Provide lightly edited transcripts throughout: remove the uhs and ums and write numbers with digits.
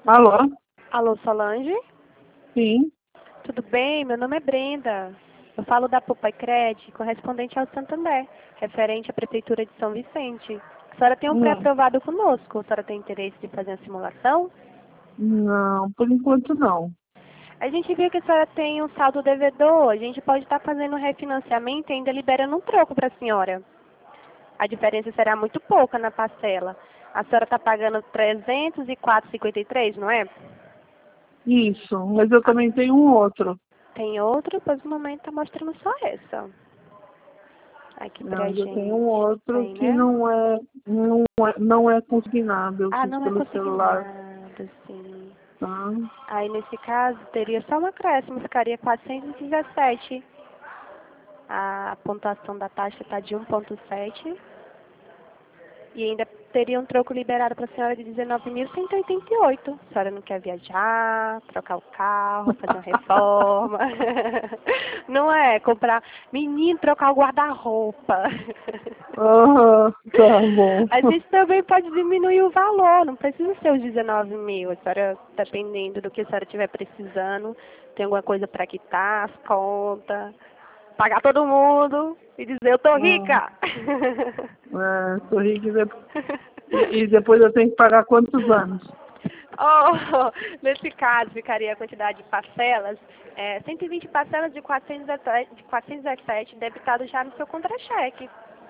Alô? Alô, Solange? Sim. Tudo bem? Meu nome é Brenda. Eu falo da Poupa Cred, correspondente ao Santander, referente à Prefeitura de São Vicente. A senhora tem um Não, pré-aprovado conosco. A senhora tem interesse de fazer a simulação? não, por enquanto não. A gente viu que a senhora tem um saldo devedor. A gente pode estar fazendo um refinanciamento e ainda liberando um troco para a senhora. A diferença será muito pouca na parcela. A senhora está pagando 304,53, não é? Isso, mas eu também tenho um outro. Tem outro, pois no momento está mostrando só essa. Aqui pra Não, eu tenho um gente. outro Tem, que né? não é consignado, eu Ah, fiz não é pelo celular. consignado, sim. Tá? Aí nesse caso teria só um acréscimo, ficaria 417. A pontuação da taxa está de 1,7. E ainda teria um troco liberado para a senhora de 19.188. A senhora não quer viajar, trocar o carro, fazer uma reforma. Não é? Comprar. Menino, trocar o guarda-roupa. Ah, tá bom. A gente também pode diminuir o valor, não precisa ser os 19 mil. A senhora, dependendo do que a senhora estiver precisando, tem alguma coisa para quitar, as contas, pagar todo mundo e dizer eu tô rica. Sorri que e depois eu tenho que pagar quantos anos? Oh, nesse caso, ficaria a quantidade de parcelas, 120 parcelas de 417 debitado já no seu contra-cheque.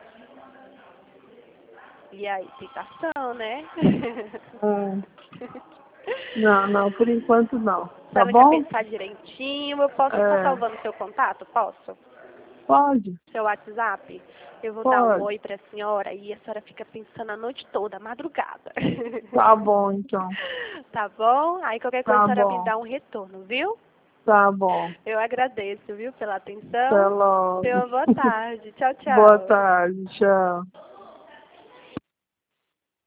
E aí, citação, né? Hum, não, por enquanto não. Se a Tá senhora quer bom? pensar direitinho, eu posso estar É, salvando seu contato? Posso? pode, Seu WhatsApp? Eu vou dar um pode. oi pra senhora e a senhora fica pensando a noite toda, a madrugada. Tá bom, então. Tá bom? Aí qualquer coisa a Tá senhora me bom, dá um retorno, viu? tá bom. Eu agradeço, viu, pela Até atenção. Tenha logo. uma boa tarde. Tchau, Boa tchau. tarde, tchau.